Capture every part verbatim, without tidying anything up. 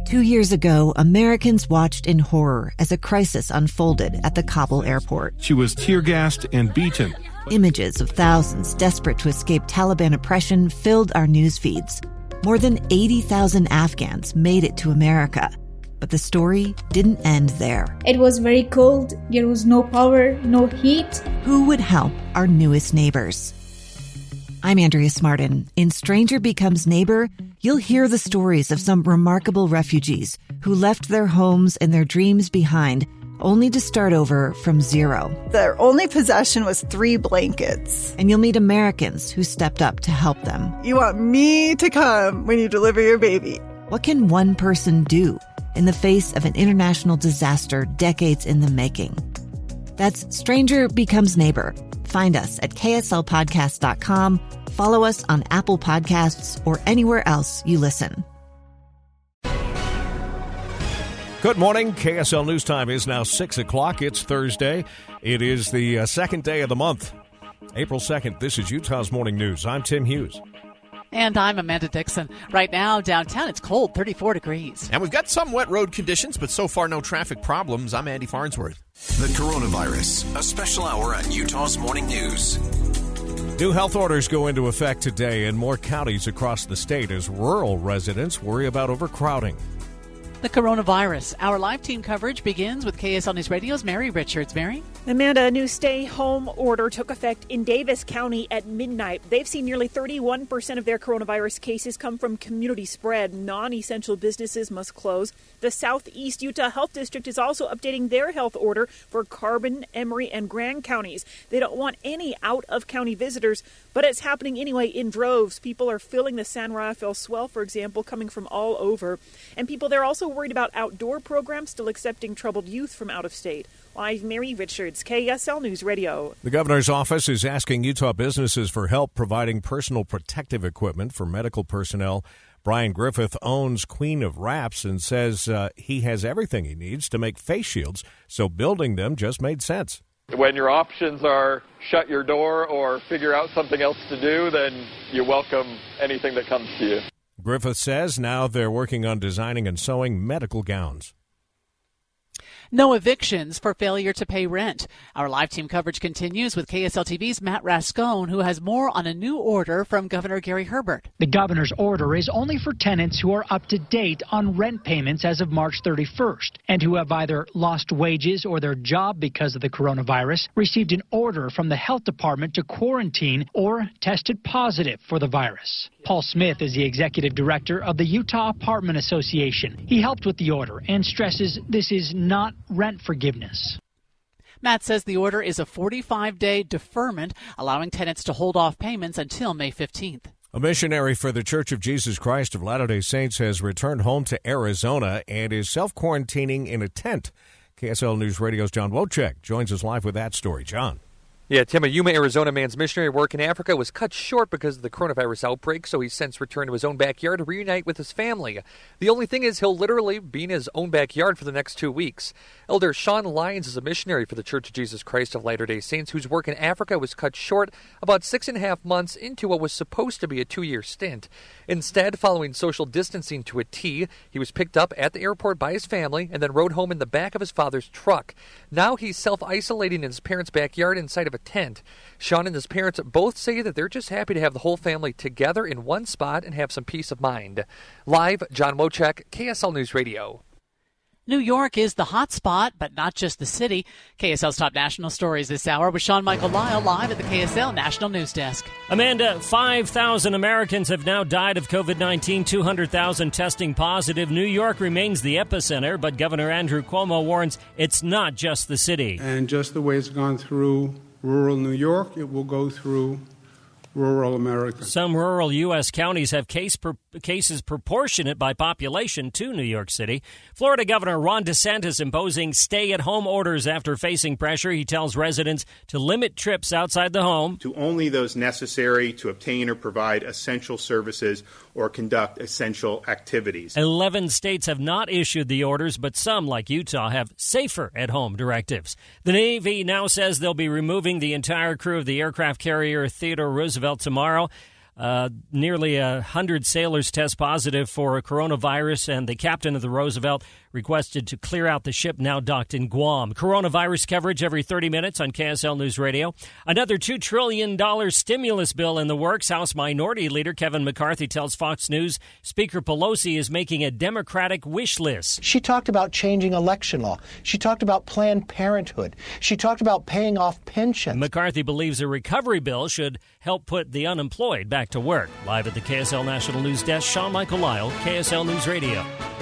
Two years ago, Americans watched in horror as a crisis unfolded at the Kabul airport. She was tear-gassed and beaten. Images of thousands desperate to escape Taliban oppression filled our news feeds. More than eighty thousand Afghans made it to America. But the story didn't end there. It was very cold. There was no power, no heat. Who would help our newest neighbors? I'm Andrea Smartin. In Stranger Becomes Neighbor, you'll hear the stories of some remarkable refugees who left their homes and their dreams behind, only to start over from zero. Their only possession was three blankets. And you'll meet Americans who stepped up to help them. You want me to come when you deliver your baby. What can one person do in the face of an international disaster decades in the making? That's Stranger Becomes Neighbor. Find us at K S L podcast dot com. Follow us on Apple Podcasts or anywhere else you listen. Good morning. K S L News Time is now six o'clock. It's Thursday. It is the uh, second day of the month, April second. This is Utah's Morning News. I'm Tim Hughes. And I'm Amanda Dixon. Right now, downtown, it's cold, thirty-four degrees. And we've got some wet road conditions, but so far no traffic problems. I'm Andy Farnsworth. The coronavirus, a special hour on Utah's Morning News. New health orders go into effect today in more counties across the state as rural residents worry about overcrowding. The coronavirus. Our live team coverage begins with K S L News Radio's Mary Richards. Mary? Amanda, a new stay-home order took effect in Davis County at midnight. They've seen nearly thirty-one percent of their coronavirus cases come from community spread. Non-essential businesses must close. The Southeast Utah Health District is also updating their health order for Carbon, Emery, and Grand counties. They don't want any out-of-county visitors, but it's happening anyway in droves. People are filling the San Rafael Swell, for example, coming from all over. And people, they're also worried about outdoor programs, still accepting troubled youth from out of state. Live, Mary Richards, K S L News Radio. The governor's office is asking Utah businesses for help providing personal protective equipment for medical personnel. Brian Griffith owns Queen of Wraps and says uh, he has everything he needs to make face shields, so building them just made sense. When your options are shut your door or figure out something else to do, then you welcome anything that comes to you. Griffith says now they're working on designing and sewing medical gowns. No evictions for failure to pay rent. Our live team coverage continues with K S L T V's Matt Rascone, who has more on a new order from Governor Gary Herbert. The governor's order is only for tenants who are up to date on rent payments as of March thirty-first and who have either lost wages or their job because of the coronavirus, received an order from the health department to quarantine, or tested positive for the virus. Paul Smith is the executive director of the Utah Apartment Association. He helped with the order and stresses this is not rent forgiveness. Matt says the order is a forty-five day deferment, allowing tenants to hold off payments until May fifteenth. A missionary for the Church of Jesus Christ of Latter-day Saints has returned home to Arizona and is self-quarantining in a tent. K S L News Radio's John Wojcik joins us live with that story. John. Yeah, Tim, a Yuma, Arizona man's missionary work in Africa was cut short because of the coronavirus outbreak, so he's since returned to his own backyard to reunite with his family. The only thing is he'll literally be in his own backyard for the next two weeks. Elder Sean Lyons is a missionary for the Church of Jesus Christ of Latter-day Saints whose work in Africa was cut short about six and a half months into what was supposed to be a two-year stint. Instead, following social distancing to a T, he was picked up at the airport by his family and then rode home in the back of his father's truck. Now he's self-isolating in his parents' backyard inside of a tent. Sean and his parents both say that they're just happy to have the whole family together in one spot and have some peace of mind. Live, John Wojcik, K S L News Radio. New York is the hot spot, but not just the city. K S L's top national stories this hour with Sean Michael Lyle live at the K S L National News Desk. Amanda, five thousand Americans have now died of covid nineteen, two hundred thousand testing positive. New York remains the epicenter, but Governor Andrew Cuomo warns it's not just the city. And just the way it's gone through rural New York, it will go through rural America. Some rural U S counties have case per- cases proportionate by population to New York City. Florida Governor Ron DeSantis imposing stay-at-home orders after facing pressure. He tells residents to limit trips outside the home to only those necessary to obtain or provide essential services or conduct essential activities. Eleven states have not issued the orders, but some, like Utah, have safer at-home directives. The Navy now says they'll be removing the entire crew of the aircraft carrier Theodore Roosevelt tomorrow. Uh, nearly a hundred sailors test positive for coronavirus, and the captain of the Roosevelt requested to clear out the ship now docked in Guam. Coronavirus coverage every thirty minutes on K S L News Radio. Another two trillion dollars stimulus bill in the works. House Minority Leader Kevin McCarthy tells Fox News Speaker Pelosi is making a Democratic wish list. She talked about changing election law. She talked about Planned Parenthood. She talked about paying off pensions. McCarthy believes a recovery bill should help put the unemployed back to work. Live at the K S L National News Desk, Sean Michael Lyle, K S L News Radio.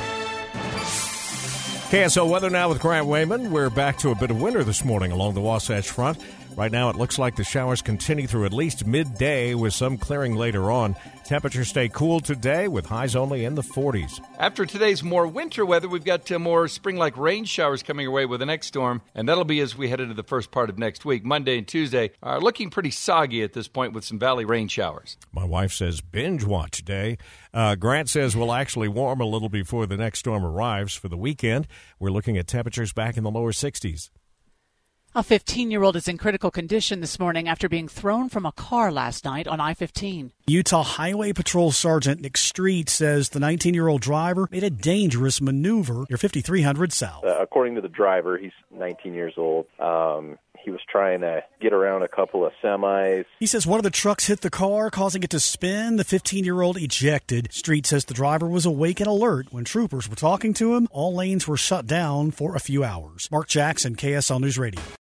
K S L weather now with Grant Wayman. We're back to a bit of winter this morning along the Wasatch Front. Right now, it looks like the showers continue through at least midday with some clearing later on. Temperatures stay cool today with highs only in the forties. After today's more winter weather, we've got uh, more spring-like rain showers coming our way with the next storm, and that'll be as we head into the first part of next week. Monday and Tuesday are looking pretty soggy at this point with some valley rain showers. My wife says binge watch day. Uh, Grant says we'll actually warm a little before the next storm arrives for the weekend. We're looking at temperatures back in the lower sixties. A fifteen-year-old is in critical condition this morning after being thrown from a car last night on I fifteen. Utah Highway Patrol Sergeant Nick Street says the nineteen-year-old driver made a dangerous maneuver near fifty-three hundred South. Uh, according to the driver, he's nineteen years old. Um, he was trying to get around a couple of semis. He says one of the trucks hit the car, causing it to spin. The fifteen-year-old ejected. Street says the driver was awake and alert when troopers were talking to him. All lanes were shut down for a few hours. Mark Jackson, K S L News Radio.